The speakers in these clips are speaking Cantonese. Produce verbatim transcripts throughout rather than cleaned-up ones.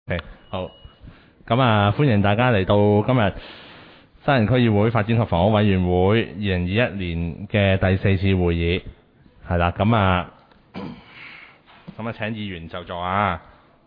Okay，好，咁啊，歡迎大家嚟到今日西營區議會發展及房屋委員會二零二一年嘅第四次會議，係啦，咁啊，咁啊，請議員就座啊。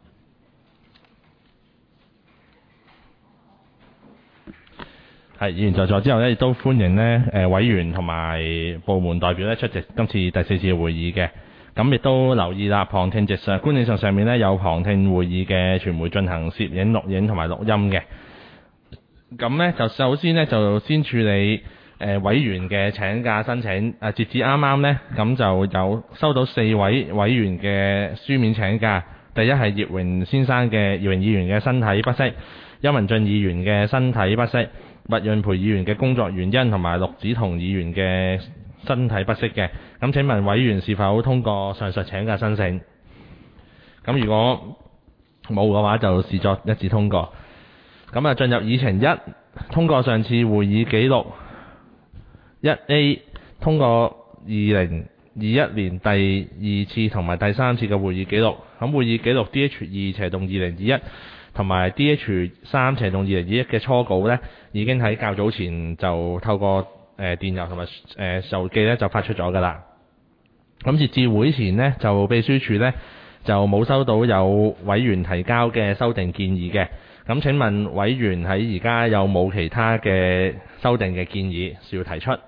係議員就座之後呢，亦都歡迎呢誒、呃、委員同埋部門代表呢出席今次第四次會議嘅。咁亦都留意啦，旁聽席上觀影上上面呢有旁聽會議嘅傳媒進行攝影、錄影同埋錄音嘅。咁呢，就首先呢，就先處理誒、呃、委員嘅請假申請。啊，截至啱啱呢，咁就有收到四位委員嘅書面請假。第一係葉榮先生嘅葉榮議員嘅身體不適，邱文俊議員嘅身體不適，麥潤培議員嘅工作原因同埋陸子彤議員嘅身體不適嘅。咁請問委員是否通過上述請假申請？咁如果冇嘅話，就視作一致通過。咁啊，進入議程一，通過上次會議記錄。一 A 通過二零二一年第二次同埋第三次嘅會議記錄。咁會議記錄 D H 二 斜動二零二一同埋 D H 三 斜動二零二一嘅初稿呢，已經喺較早前就透過誒、呃、電郵同埋誒郵寄呢就發出咗㗎啦。咁截至會前呢，就秘書處呢就冇收到有委員提交嘅修訂建議嘅。咁請問委員喺而家有冇其他嘅修訂嘅建議需要提出？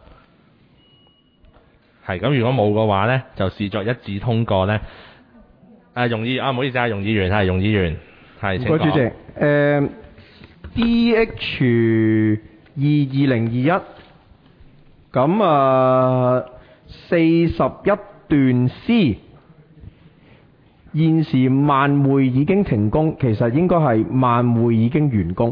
係咁，如果冇嘅話呢，就視作一致通過呢。啊，容議啊，唔好意思啊，容議員係容議員係。唔該，主席。誒、 呃、D H 二二零二一，咁啊四十一段 C， 現時萬匯已經停工，其實應該係萬匯已經完工。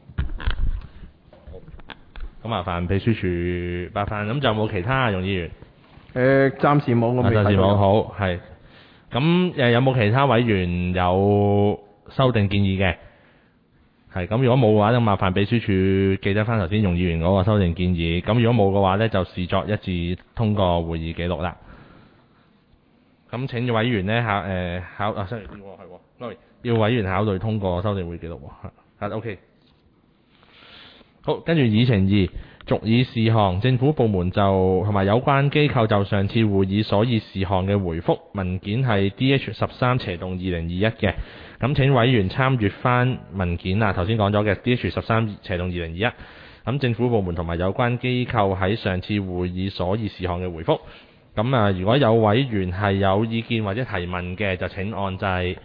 咁麻煩秘書處麻煩，咁就冇其他啊，容議員。誒、 呃，暫時冇，我未睇到。暫時冇， 好係。咁誒有冇其他委員有修訂建議嘅？係咁，如果冇嘅話，就麻煩秘書處記得翻頭先容議員嗰個修訂建議。咁如果冇嘅話呢，就視作一致通過會議記錄啦。咁請委員呢考誒、呃、考啊，sorry，係喎，要委員考慮通過修訂會議記錄喎。啊 ，OK。好，跟住議程二，續議事項，政府部門就同埋有關機構就上次會議所議事項嘅回覆文件係 D H 十三斜動二零二一嘅。咁請委員參閱翻文件啊，頭先講咗嘅 D H 十三斜動二零二一。咁政府部門同埋有關機構喺上次會議所議事項嘅回覆。咁啊，如果有委員係有意見或者提問嘅，就請按掣。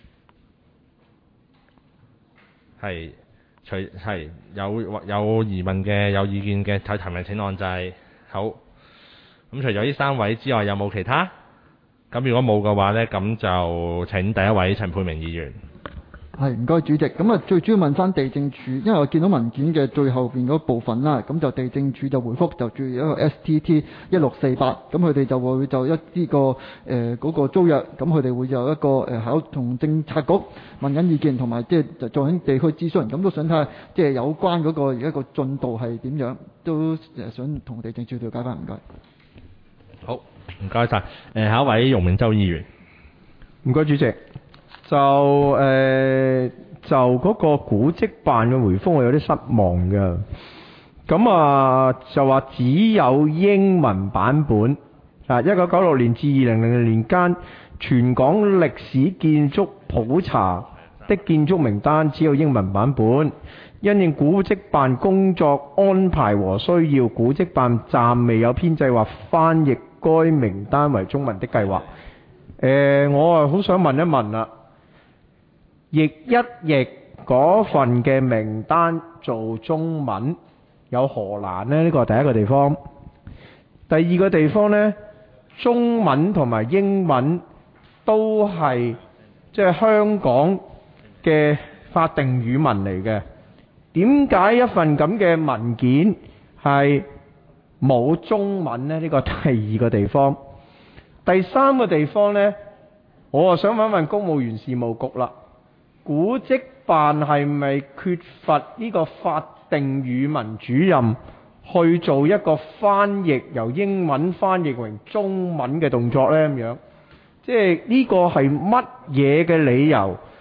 係。除係有有疑問嘅、有意見嘅睇提問請按掣。好，咁除咗呢三位之外，有冇其他？咁如果冇嘅話呢，咁就請第一位陳沛明議員。 係，唔該主席。咁啊，最主要問翻地政署，因為我見到文件嘅最後邊嗰部分啦，咁就地政署就回覆就住一個 S T T 一六四八，咁佢哋就會就一呢個誒嗰個租約，咁佢哋會有一個誒考同政策局問緊意見，同埋即係就做緊地區諮詢，咁都想睇下即係有關嗰個而家個進度係點樣，都誒想同地政署了解翻。唔該。 好，唔該晒。誒，下一位容明洲議員。 唔該，主席。就誒、呃、就嗰個古蹟辦嘅回覆我有啲失望嘅。咁啊就話只有英文版本啊，一九九六年至二零零零年間全港歷史建築普查的建築名單只有英文版本，因應古蹟辦工作安排和需要，古蹟辦暫未有編製或翻譯該名單為中文的計劃。誒、呃、我啊好想問一問啦，譯一譯嗰份嘅名單做中文有何難呢？呢個係第一個地方。第二個地方呢，中文同埋英文都係即係香港嘅法定語文嚟嘅。點解一份咁嘅文件係冇中文呢？呢個第二個地方。第三個地方呢，我啊想問問公務員事務局啦。古蹟辦係咪缺乏呢個法定語文主任去做一個翻譯，由英文翻譯為中文嘅動作呢？咁樣，即係呢個係乜嘢嘅理由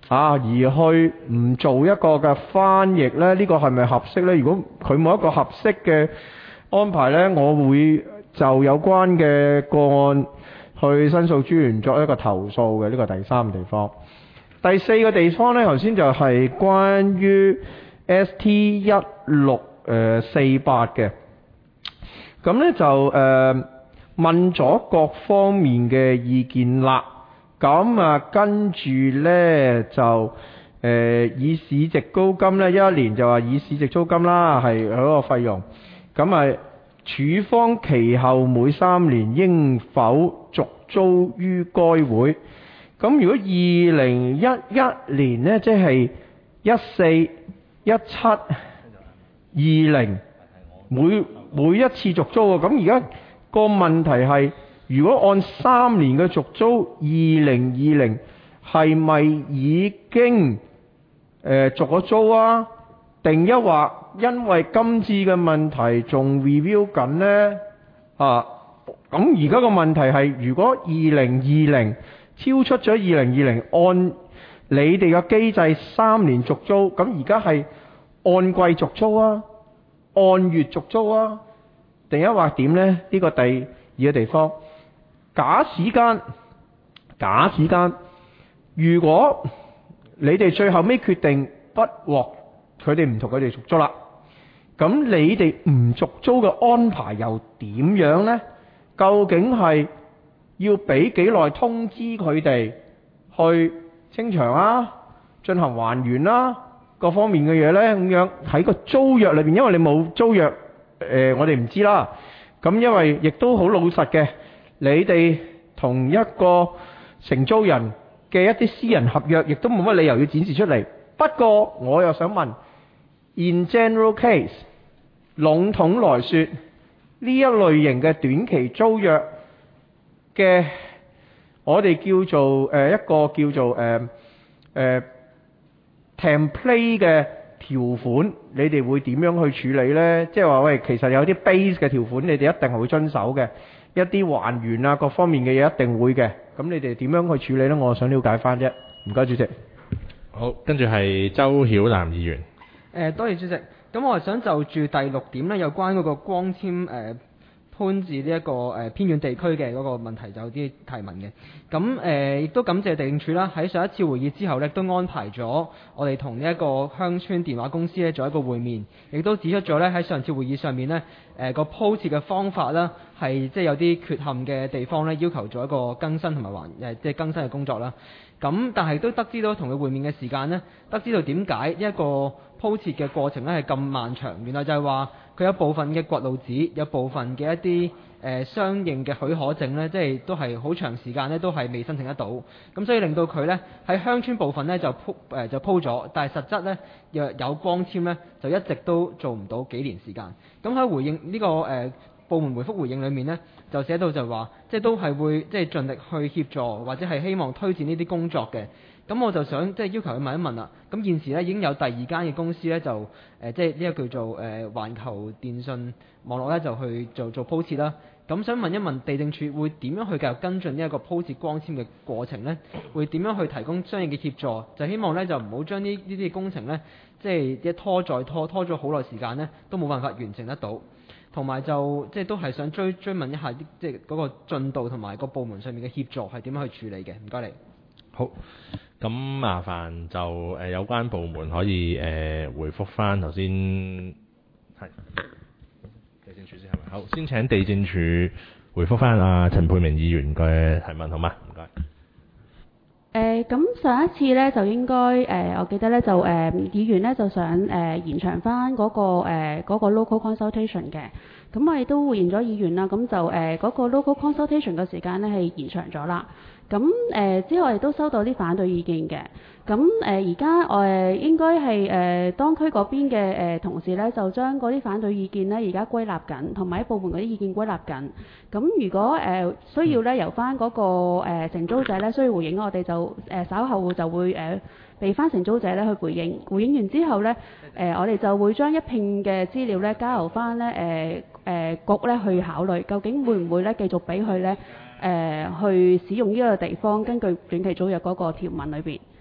啊，而去唔做一個嘅翻譯呢，呢個係咪合適呢？如果佢冇一個合適嘅安排呢，我會就有關嘅個案去申訴專員作一個投訴嘅。呢個第三個地方。第四個地方呢，頭先就係關於 S T 一六四八嘅。咁呢就誒、呃、問咗各方面嘅意見啦。咁啊，跟住呢，就誒、呃、以市值租金呢，一一年就話以市值租金啦，係嗰個費用。咁啊，處方其後每三年應否續租於該會？咁如果二零一一年呢，即係一四、一七、二零每每一次續租喎。咁而家個問題係，如果按三年嘅續租，二零二零係咪已經誒、呃、續咗租啊？定抑或因為今次嘅問題仲 review 緊呢？啊，咁而家個問題係，如果二零二零超出咗二零二零，按你哋嘅機制三年續租，咁而家係按季續租啊，按月續租啊，定抑或點呢？呢、這個第二個地方。假使間，假使間，如果你哋最後尾決定不獲佢哋唔同佢哋續租啦，咁你哋唔續租嘅安排又點樣呢？究竟係要俾幾耐通知佢哋去清場啊、進行還原啦、各方面嘅嘢呢？咁樣喺個租約裏邊，因為你冇租約，誒、呃，我哋唔知啦。咁因為亦都好老實嘅。你哋同一個承租人嘅一啲私人合約，亦都冇乜理由要展示出嚟。不過我又想問 ，in general case， 籠統來說，呢一類型嘅短期租約嘅，我哋叫做誒、呃、一個叫做誒誒、呃呃、template 嘅條款，你哋會點樣去處理呢？即係話喂，其實有啲 base 嘅條款，你哋一定係會遵守嘅。一啲還原啊，各方面嘅嘢一定會嘅。咁你哋點樣去處理呢？我想了解翻啫。唔該，主席。 好，跟住係周曉南議員。誒、 呃，多謝主席。咁我係想就住第六點呢，有關嗰個光纖誒、呃、潘置呢一個誒、呃、偏遠地區嘅嗰個問題，就有啲提問嘅。咁誒亦都感謝地政署啦，喺上一次會議之後呢，都安排咗我哋同呢一個鄉村電話公司呢做一個會面，亦都指出咗呢喺上次會議上面呢，誒、呃、個鋪設嘅方法啦，係即係有啲缺陷嘅地方呢，要求做一個更新同埋還誒即係更新嘅工作啦。咁但係都得知到同佢會面嘅時間呢，得知道點解一個鋪設嘅過程呢係咁漫長。原來就係話佢有部分嘅掘路紙，有部分嘅一啲誒、呃、相應嘅許可證呢，即係都係好長時間呢都係未申請得到。咁所以令到佢呢喺鄉村部分呢就鋪誒、呃、就鋪咗，但係實質呢若有光纖呢就一直都做唔到幾年時間。咁喺回應呢、這個誒、呃、部門回覆回應裏面呢，就寫到就話，即係都係會即係盡力去協助或者係希望推薦呢啲工作嘅。咁我就想即係要求佢問一問啦。咁現時呢已經有第二間嘅公司呢，就誒、呃、即係呢個叫做誒、呃、環球電訊網絡呢，就去做做鋪設啦。咁想問一問地政署會點樣去繼續跟進呢一個鋪設光纖嘅過程呢？會點樣去提供相應嘅協助？就希望呢就唔好將呢呢啲工程呢，即係一拖再拖，拖咗好耐時間呢，都冇辦法完成得到。同埋就即係都係想追追問一下，即係嗰個進度同埋個部門上面嘅協助係點樣去處理嘅？唔該你。好， 咁麻煩就誒、呃、有關部門可以誒、呃、回覆翻頭先係地政署先係咪？好，先請地政署回覆翻阿陳沛明議員嘅提問好嗎？唔該。 誒咁、呃、上一次咧就應該誒、呃，我記得咧就誒、呃、議員咧就想誒、呃、延長翻嗰、那個誒嗰、呃那個 local consultation 嘅，咁我亦都回應咗議員啦，咁就誒嗰、呃那個 local consultation 嘅時間咧係延長咗啦。咁誒、呃、之後我亦都收到啲反對意見嘅，咁誒而家誒應該係誒當區嗰邊嘅誒、呃、同事咧就將嗰啲反對意見咧而家歸納緊，同埋部門嗰啲意見歸納緊。咁如果誒、呃、需要咧由翻嗰、那個誒承、呃、租者咧需要回應，我哋就誒、呃、稍後就會誒俾翻承租者咧去回應。回應完之後咧誒、呃、我哋就會將一片嘅資料咧交由翻咧誒誒局咧去考慮，究竟會唔會咧繼續俾佢咧誒去使用呢個地方，根據短期租約嗰個條文裏邊。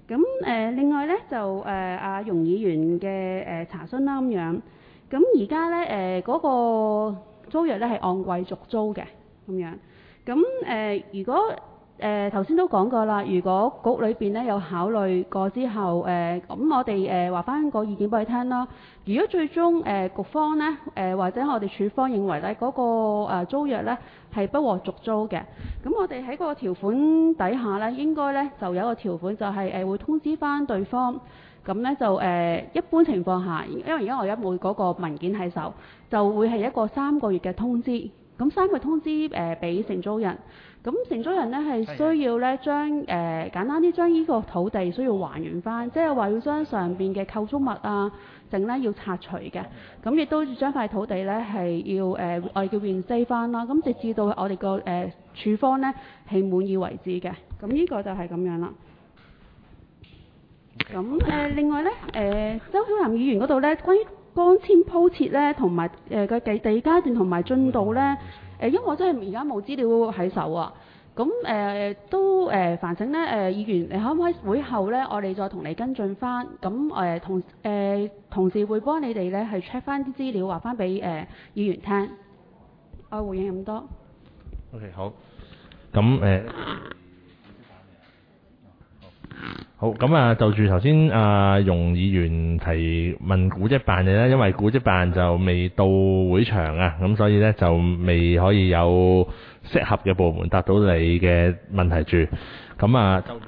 咁誒、呃、另外咧就誒阿容議員嘅誒、呃、查詢啦咁樣。咁而家咧誒嗰個租約咧係按季續租嘅咁樣。咁誒、呃、如果誒頭先都講過啦，如果局裏邊咧有考慮過之後，誒、呃、咁我哋誒話翻個意見俾佢聽啦。如果最終誒、呃、局方咧誒、呃、或者我哋處方認為咧嗰、那個、呃、租約咧係不獲續租嘅，咁我哋喺個條款底下咧應該咧就有一個條款就係、是、誒、呃、會通知翻對方，咁咧就誒、呃、一般情況下，因為而家我而家冇嗰個文件喺手，就會係一個三個月嘅通知。咁三個通知誒俾承租人，咁承租人咧係需要咧將誒、呃、簡單啲將呢個土地需要還原翻，即係話要將上邊嘅構築物啊，剩咧要拆除嘅，咁亦都將塊土地咧係要誒、呃、我哋叫 reinstate 翻啦，咁直至到我哋個誒處方咧係滿意為止嘅，咁呢個就係咁樣啦。咁誒、呃、另外咧誒、呃、周小南議員嗰度咧關於光纖鋪設咧，同埋誒個第第二階段同埋進度咧，誒、呃，因為我真係而家冇資料喺手啊。咁誒、呃、都誒煩請咧誒議員，你可唔可以會後咧，我哋再同你跟進翻？咁誒、呃、同誒、呃、同事會幫你哋咧係 check 翻啲資料，話翻俾誒議員聽。我回應咁多。 OK， 好。咁誒。呃好，咁啊，就住頭先阿容議員提問古蹟辦嘅咧，因為古蹟辦就未到會場啊，咁所以咧就未可以有適合嘅部門答到你嘅問題住。咁啊，周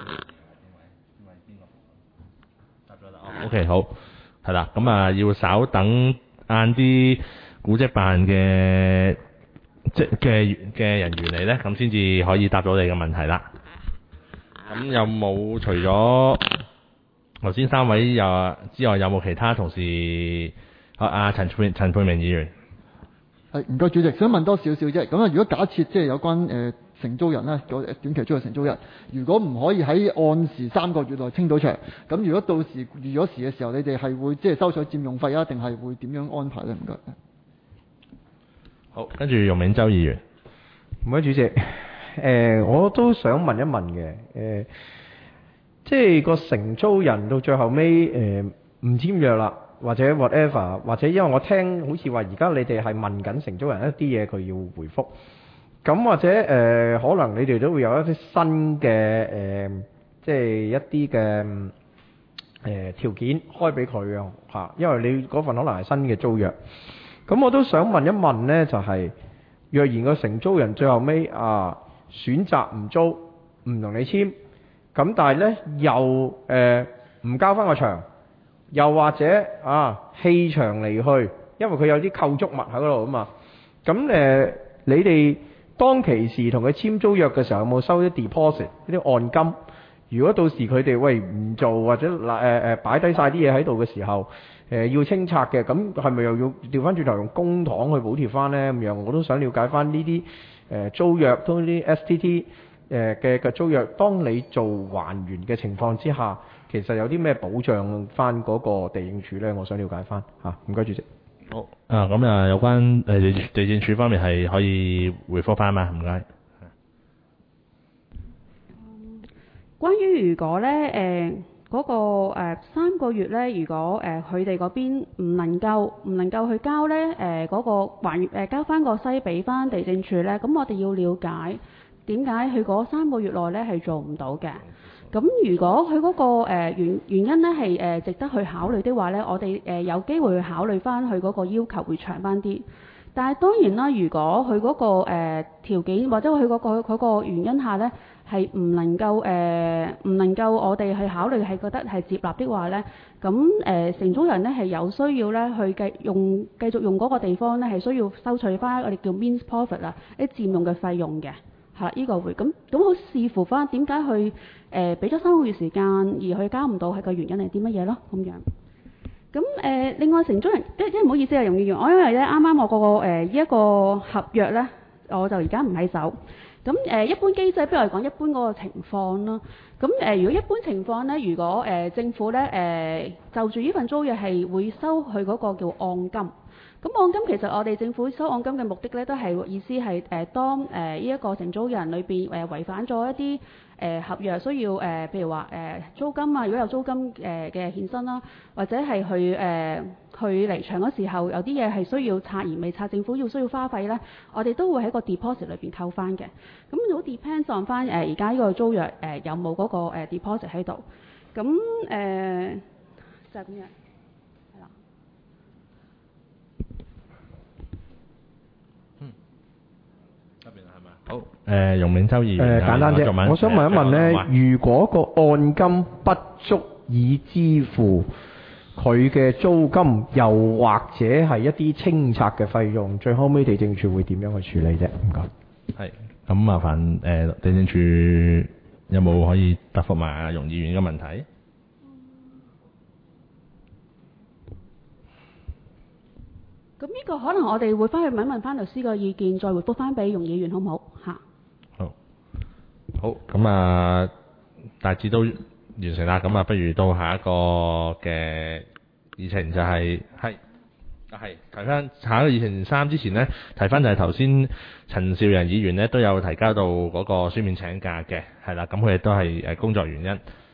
答咗啦。哦 ，OK， 好，係啦，咁啊要稍等晏啲古蹟辦嘅即嘅嘅人員嚟咧，咁先至可以答到你嘅問題啦。咁有冇除咗頭先三位又之外，有冇其他同事？啊，阿陳沛陳沛明議員， 係唔該主席，想問多少少啫。咁啊，如果假設即係有關誒、呃、承租人啦，個短期租約承租人，如果唔可以喺按時三個月內清到場，咁如果到時預咗時嘅時候，你哋係會即係收取佔用費啊，定係會點樣安排咧？唔該。 好，跟住容銘洲議員， 唔該主席。誒、呃，我都想問一問嘅，誒、呃，即係個承租人到最後尾誒唔簽約啦，或者 whatever，或者因為我聽好似話而家你哋係問緊承租人一啲嘢，佢要回覆，咁或者誒、呃、可能你哋都會有一啲新嘅誒、呃，即係一啲嘅誒條件開俾佢嘅嚇，因為你嗰份可能係新嘅租約，咁我都想問一問呢，就係、是、若然個承租人最後尾啊〜選擇唔租，唔同你簽，咁但係呢，又誒唔、呃、交翻個場，又或者啊棄場離去，因為佢有啲構築物喺嗰度啊嘛。咁誒、呃，你哋當其時同佢簽租約嘅時候，有冇收啲 deposit 呢啲按金？如果到時佢哋喂唔做或者嗱誒誒擺低晒啲嘢喺度嘅時候，誒、呃、要清拆嘅，咁係咪又要調翻轉頭用公帑去補貼翻呢？咁樣我都想了解翻呢啲。誒租約都啲 S T T 誒嘅嘅租約，當你做還原嘅情況之下，其實有啲咩保障翻嗰個地政署咧？我想了解翻嚇，唔該主席。 好啊，咁啊有關誒地政署方面係可以回覆翻嘛？唔該。 關於如果咧誒嗰個誒、呃、三個月咧，如果誒佢哋嗰邊唔能夠唔能夠去交咧誒嗰個還誒、呃、交翻個西俾翻地政署咧，咁我哋要了解點解佢嗰三個月內咧係做唔到嘅。咁如果佢嗰、嗰個、呃、原原因咧係誒值得去考慮的話咧，我哋誒、呃、有機會去考慮翻佢嗰個要求會長翻啲。但係當然啦，如果佢嗰、嗰個誒、呃、條件或者佢嗰、嗰個佢個原因下咧，係唔能夠誒唔、呃、能夠我哋去考慮係覺得係接納的話咧，咁誒承租人咧係有需要咧去繼用繼續用嗰個地方咧係需要收取翻我哋叫 means profit 啊，啲佔用嘅費用嘅，係啦，依個會咁咁好視乎翻點解佢誒俾咗三個月時間而佢交唔到係個原因係啲乜嘢咯咁樣。咁誒、呃、另外承租人即係唔好意思啊，容議員，我因為咧啱啱我個誒呢一個合約咧，我就而家唔喺手。咁誒、呃、一般機制，不如嚟講一般嗰個情況啦。咁誒、呃、如果一般情況咧，如果誒、呃、政府咧誒、呃、就住呢份租約係會收佢嗰個叫按金。咁按金其實我哋政府收按金嘅目的咧，都係意思係誒、呃、當誒呢一個承租人裏邊誒違反咗一啲誒合約需要誒、呃，譬如話誒、呃、租金啊，如果有租金誒嘅衍生啦，或者係去誒、呃、去離場嗰時候有啲嘢係需要拆而未拆，政府要需要花費咧，我哋都會喺個 deposit 裏邊扣翻嘅。咁好 depends on 翻誒而家呢個租約誒、呃、有冇嗰個誒 deposit 喺度。咁誒、呃、就係、是、咁樣。 好，誒、呃，容銘洲議員誒、簡單啫，我想問一問咧，如果個按金不足以支付佢嘅租金，又或者係一啲清拆嘅費用，最後尾地政處會點樣去處理啫？唔該。 係，咁麻煩誒、呃、地政處有冇可以答覆埋阿容議員嘅問題？ 咁呢個可能我哋會翻去問問翻律師個意見，再回覆翻俾容議員，好唔好？嚇。 好。好，咁啊，大致都完成啦。咁啊，不如到下一個嘅議程就係係啊係提翻下一個議程三之前呢，提翻就係頭先陳兆仁議員呢都有提交到嗰個書面請假嘅，係啦。咁佢亦都係誒工作原因。